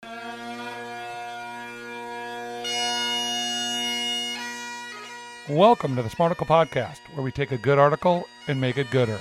Welcome to the Smarticle Podcast, where we take a good article and make it gooder.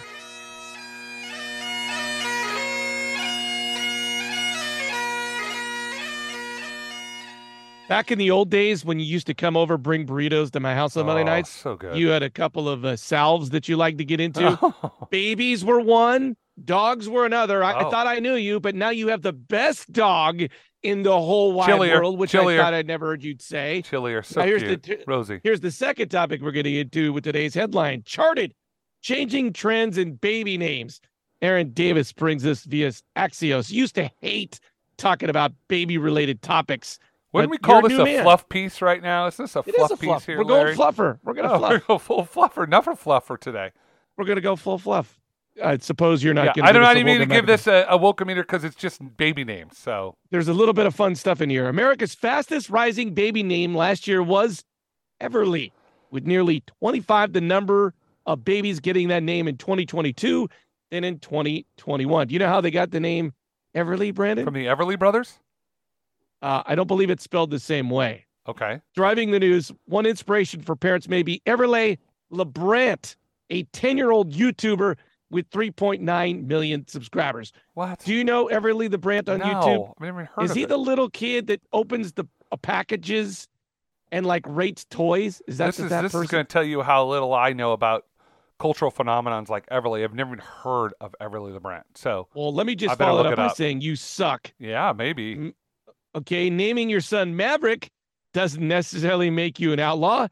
Back in the old days when you used to come over, bring burritos to my house on Monday nights, so good. you had a couple of salves that you liked to get into. Babies were one, dogs were another. I thought I knew you, but now you have the best dog in the whole wide world, which I thought I'd never heard you'd say. Chillier, so cute. Rosie. Here's the second topic we're getting into with today's headline. Charted, changing trends in baby names. Aaron Davis brings us via Axios. Used to hate talking about baby-related topics. Wouldn't we call this a fluff piece right now? Is this a fluff piece here, We're going fluffer. We're going to fluff. We're going to go full fluffer. Enough of fluff for today. We're going to go full fluff. I suppose you're not going to. I do not even mean to give this a Wokemeter because it's just baby names. So there's a little bit of fun stuff in here. America's fastest rising baby name last year was Everly, with nearly 25 the number of babies getting that name in 2022 than in 2021. Do you know how they got the name Everly, Brandon? From the Everly Brothers? I don't believe it's spelled the same way. Okay. Driving the news, one inspiration for parents may be Everly LeBrant, a 10-year-old YouTuber with 3.9 million subscribers. What? Do you know Everly LeBrant on YouTube? I've never heard Is of he it. the little kid that opens the packages and like rates toys? Is that This that is person? going to tell you how little I know about cultural phenomenons like Everly. I've never even heard of Everly LeBrant. So, Well, let me just better follow it look up it by up. saying you suck. yeah, maybe. Okay, naming your son Maverick doesn't necessarily make you an outlaw.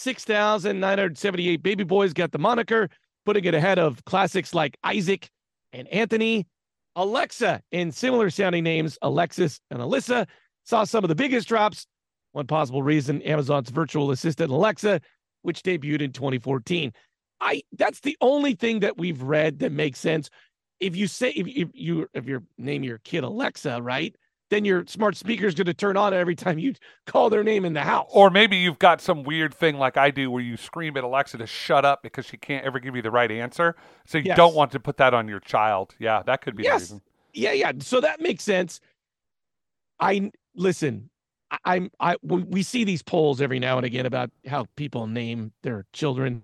6,978 baby boys got the moniker, putting it ahead of classics like Isaac and Anthony. Alexa, in similar sounding names, Alexis and Alyssa, saw some of the biggest drops. One possible reason, Amazon's virtual assistant Alexa, which debuted in 2014. That's the only thing that we've read that makes sense. If you say if you name your kid Alexa, right, then your smart speaker is going to turn on every time you call their name in the house. Or maybe you've got some weird thing like I do where you scream at Alexa to shut up because she can't ever give you the right answer. So you don't want to put that on your child. Yeah, that could be the reason. Yeah. So that makes sense. We see these polls every now and again about how people name their children.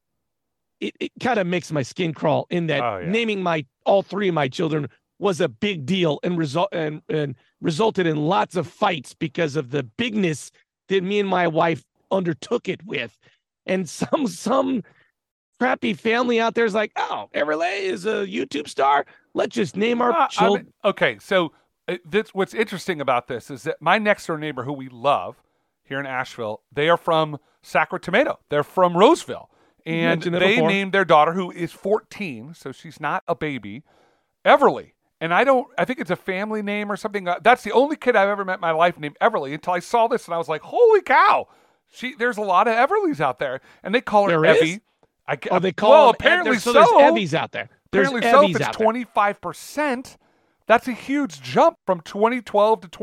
It kind of makes my skin crawl in that naming all three of my children was a big deal and resulted in lots of fights because of the bigness that me and my wife undertook it with. And some crappy family out there is like, oh, Everly is a YouTube star. Let's just name our children. Okay, so what's interesting about this is that my next door neighbor, who we love here in Asheville, they are from Sacramento. They're from Roseville. And they named their daughter, who is 14, so she's not a baby, Everly. And I think it's a family name or something. That's the only kid I've ever met in my life named Everly until I saw this and I was like, holy cow. There's a lot of Everlys out there. And they call her Evie. They call apparently so. There's Evies out there. Apparently so. If it's 25%, that's a huge jump from 2012 to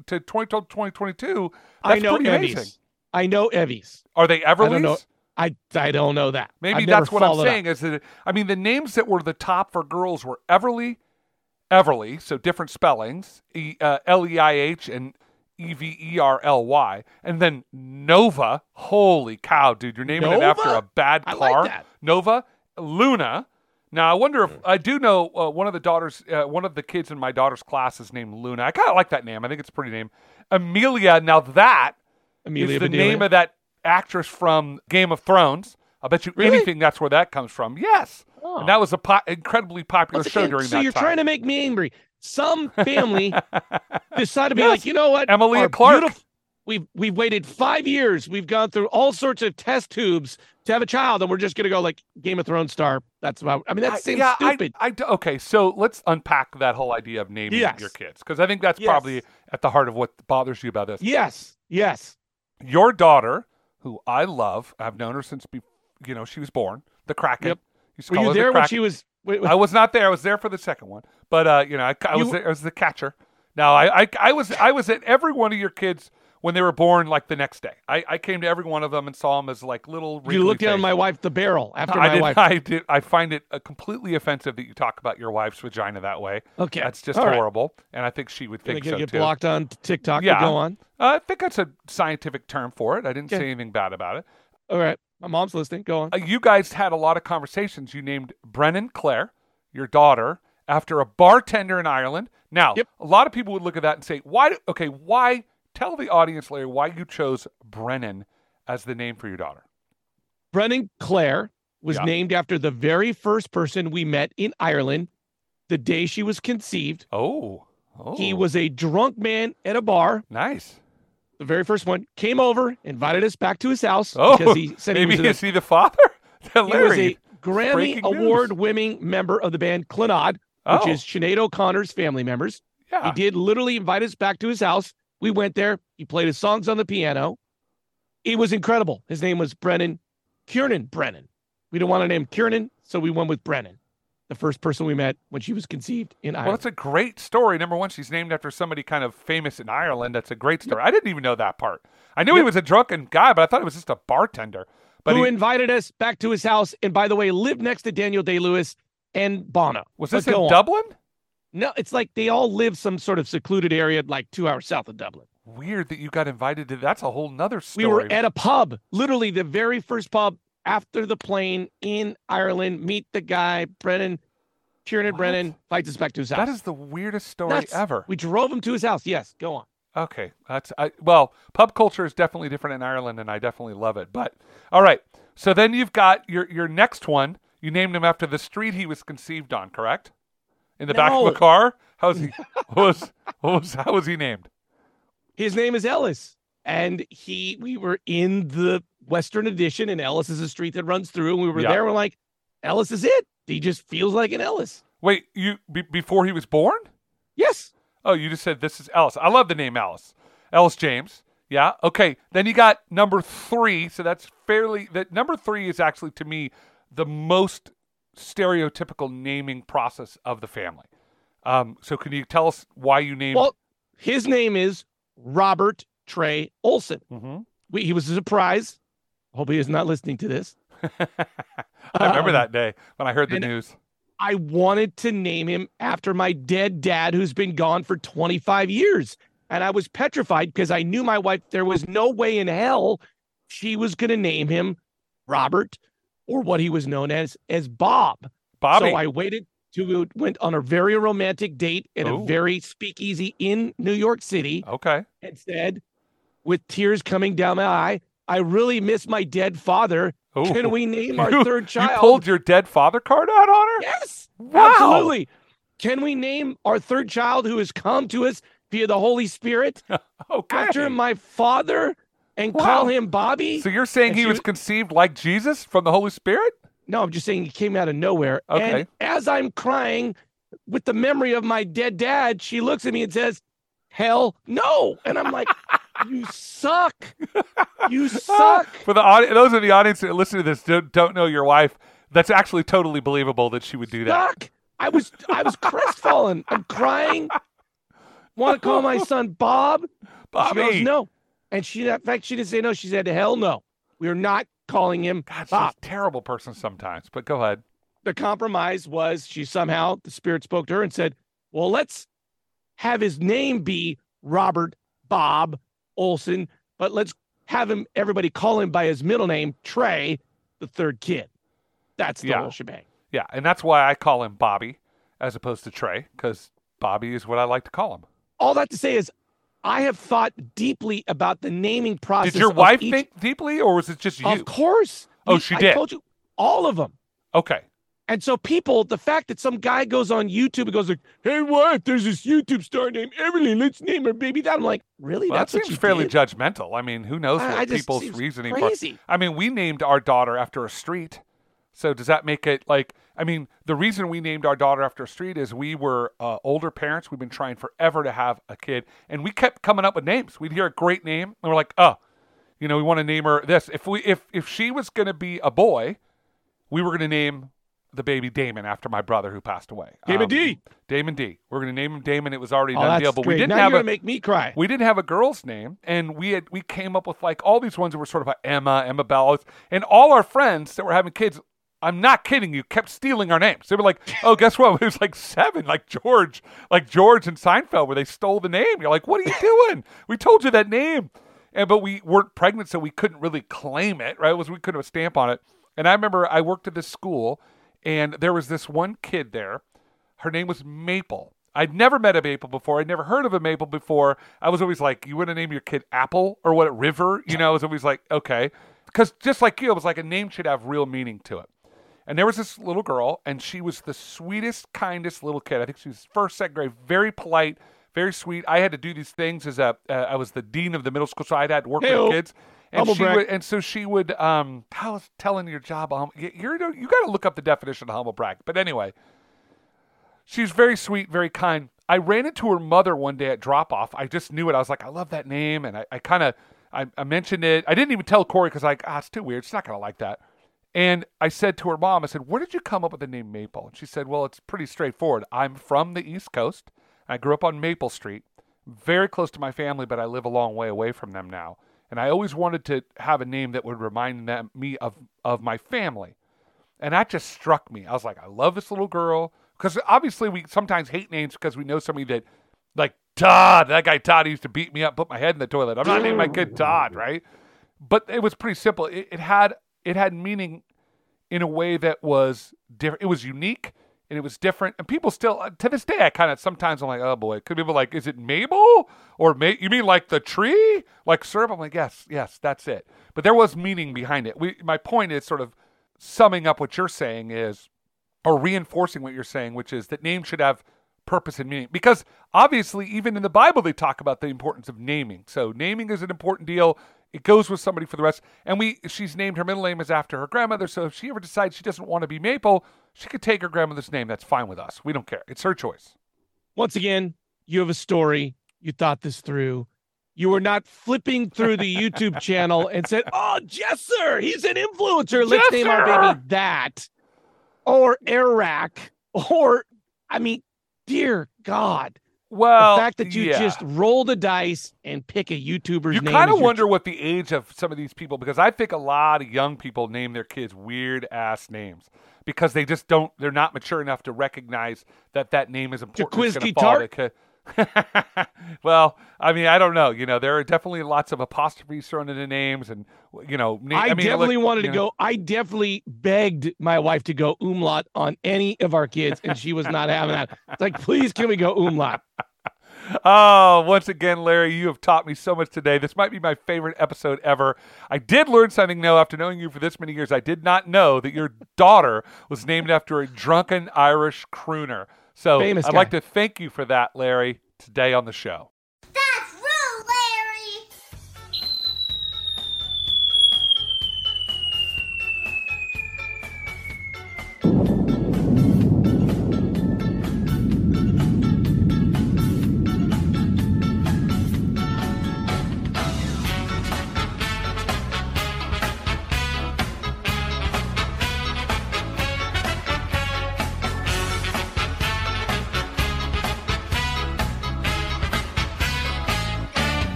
2022. That's pretty amazing. I know Evies. Are they Everlys? I don't know that. Maybe that's what I'm saying. Is that the names that were the top for girls were Everly, so different spellings, Leih and Everly, and then Nova. Holy cow, dude! You're naming it after a bad car. I like that. Nova, Luna. Now I wonder if I do know one of the kids in my daughter's class is named Luna. I kind of like that name. I think it's a pretty name. Amelia. Now that is the name of that actress from Game of Thrones. I bet you anything that's where that comes from. Yes. Oh. And that was a incredibly popular show during that time. So you're trying to make me angry. Some family decided to be like, you know what? Emilia Clarke. We've waited 5 years. We've gone through all sorts of test tubes to have a child, and we're just going to go like Game of Thrones star. That seems stupid. Okay, so let's unpack that whole idea of naming your kids, because I think that's probably at the heart of what bothers you about this. Yes. Your daughter, who I love, I've known her since she was born, the Kraken. Yep. Were you there when she was? I was not there. I was there for the second one, but I was the catcher. Now I was at every one of your kids' when they were born, like the next day. I came to every one of them and saw them as like little. You looked down my wife the barrel after my wife. I did. I find it completely offensive that you talk about your wife's vagina that way. Okay, that's just horrible, and I think she would think so get too. Blocked on TikTok. Yeah, go on. I think that's a scientific term for it. I didn't say anything bad about it. All right, my mom's listening. Go on. You guys had a lot of conversations. You named Brennan Claire, your daughter, after a bartender in Ireland. Now, a lot of people would look at that and say, "Why? Okay, why?" Tell the audience, Larry, why you chose Brennan as the name for your daughter. Brennan Claire was named after the very first person we met in Ireland the day she was conceived. Oh. He was a drunk man at a bar. Nice. The very first one came over, invited us back to his house. Because he said maybe is he the father? He was a Grammy Award-winning member of the band Clannad, which is Sinead O'Connor's family members. Yeah. He did literally invite us back to his house. We went there. He played his songs on the piano. It was incredible. His name was Kiernan Brennan. We didn't want to name Kiernan, so we went with Brennan, the first person we met when she was conceived in Ireland. Well, it's a great story. Number one, she's named after somebody kind of famous in Ireland. That's a great story. I didn't even know that part. I knew he was a drunken guy, but I thought he was just a bartender. But who invited us back to his house, and by the way, lived next to Daniel Day-Lewis and Bono. Was this in Dublin? No, it's like they all live some sort of secluded area like 2 hours south of Dublin. Weird that you got invited to. That's a whole nother story. We were at a pub, literally the very first pub after the plane in Ireland. Meet the guy, Kiernan Brennan, invites us back to his house. That is the weirdest story ever. We drove him to his house. Yes, go on. Okay, well, pub culture is definitely different in Ireland, and I definitely love it. But all right, so then you've got your next one. You named him after the street he was conceived on, correct? In the back of a car? How was he named? His name is Ellis. And we were in the Western Addition, and Ellis is a street that runs through, and we were there. We're like, Ellis is it. He just feels like an Ellis. Wait, before he was born? Yes. Oh, you just said this is Ellis. I love the name Ellis. Ellis James. Yeah. Okay. Then you got number 3. So that's number 3 is actually, to me, the most stereotypical naming process of the family. So can you tell us why you named? Well, his name is Robert Trey Olson. Mm-hmm. He was a surprise. Hope he is not listening to this. I remember that day when I heard the news. I wanted to name him after my dead dad, who's been gone for 25 years. And I was petrified because I knew my wife, there was no way in hell she was going to name him Robert, or what he was known as Bob. Bobby. So I went on a very romantic date in a very speakeasy in New York City. Okay. And said, with tears coming down my eye, I really miss my dead father. Ooh. Can we name our third child? You pulled your dead father card out on her? Yes. Wow. Absolutely. Can we name our third child who has come to us via the Holy Spirit after my father and call him Bobby? So you're saying he was conceived like Jesus from the Holy Spirit? No, I'm just saying he came out of nowhere. Okay. And as I'm crying with the memory of my dead dad, she looks at me and says, hell no. And I'm like, you suck. You suck. For those in the audience that listen to this don't know your wife, that's actually totally believable that she would do that. I was crestfallen. I'm crying. Want to call my son Bob? Bobby. She goes, no. And in fact, she didn't say no. She said, hell no. We are not calling him God, Bob. She's a terrible person sometimes, but go ahead. The compromise was the Spirit spoke to her and said, well, let's have his name be Robert Bob Olson, but let's have everybody call him by his middle name, Trey, the third kid. That's the whole shebang. Yeah, and that's why I call him Bobby as opposed to Trey, because Bobby is what I like to call him. All that to say is, I have thought deeply about the naming process. Did your wife think deeply, or was it just you? Of course. Oh, she did? I told you, all of them. Okay. And so the fact that some guy goes on YouTube and goes like, hey, wife, there's this YouTube star named Evelyn, let's name her baby that. I'm like, really? Well, that seems fairly judgmental. I mean, who knows what people's reasoning was. I mean, we named our daughter after a street. So does that make it the reason we named our daughter after a street is we were older parents. We've been trying forever to have a kid, and we kept coming up with names. We'd hear a great name, and we're like, we want to name her this. If she was going to be a boy, we were going to name the baby Damon after my brother who passed away. Damon D. Damon D. We're going to name him Damon. It was already Oh, done that's deal, but great. we didn't Now have you're gonna make me cry. We didn't have a girl's name, and we came up with like all these ones that were sort of like Emma Bell, and all our friends that were having kids. I'm not kidding you, kept stealing our names. They were like, oh, guess what? It was like 7, like George and Seinfeld, where they stole the name. You're like, what are you doing? We told you that name. But we weren't pregnant, so we couldn't really claim it, right? We couldn't have a stamp on it. And I remember I worked at this school, and there was this one kid there. Her name was Maple. I'd never met a Maple before. I'd never heard of a Maple before. I was always like, you want to name your kid Apple or what? River? I was always like, okay. Because just like you, it was like a name should have real meaning to it. And there was this little girl, and she was the sweetest, kindest little kid. I think she was first, second grade, very polite, very sweet. I had to do these things as I was the dean of the middle school, so I had to work with kids. And so she would, how's telling your job? You got to look up the definition of humble brag. But anyway, she's very sweet, very kind. I ran into her mother one day at drop off. I just knew it. I was like, I love that name. And I mentioned it. I didn't even tell Corey because it's too weird. She's not going to like that. And I said to her mom, I said, where did you come up with the name Maple? And she said, well, it's pretty straightforward. I'm from the East Coast. I grew up on Maple Street, very close to my family, but I live a long way away from them now. And I always wanted to have a name that would remind me of my family. And that just struck me. I was like, I love this little girl. Because obviously we sometimes hate names because we know somebody that, like Todd, that guy Todd used to beat me up, put my head in the toilet. I'm not naming my kid Todd, right? But it was pretty simple. It had meaning in a way that was different. It was unique and it was different. And people still, to this day, sometimes I'm like, oh boy, could people like, is it Mabel? Or you mean like the tree? Like syrup? I'm like, yes, that's it. But there was meaning behind it. My point is sort of summing up what you're saying is, or reinforcing what you're saying, which is that names should have purpose and meaning. Because obviously, even in the Bible, they talk about the importance of naming. So naming is an important deal. It goes with somebody for the rest. And she's named, her middle name is after her grandmother. So if she ever decides she doesn't want to be Maple, she could take her grandmother's name. That's fine with us. We don't care. It's her choice. Once again, you have a story. You thought this through. You were not flipping through the YouTube channel and said, oh, Jesser, he's an influencer. Let's name our baby that. Or Iraq. Or, dear God. Well, the fact that you just roll the dice and pick a YouTuber's name. You kind of wonder what the age of some of these people, because I think a lot of young people name their kids weird-ass names because they just they're not mature enough to recognize that name is important. Well, I don't know. There are definitely lots of apostrophes thrown into names, and I definitely begged my wife to go umlaut on any of our kids, and she was not having that. It's like, please, can we go umlaut? Oh, once again, Larry, you have taught me so much today. This might be my favorite episode ever. I did learn something new after knowing you for this many years. I did not know that your daughter was named after a drunken Irish crooner. So I'd like to thank you for that, Larry, today on the show.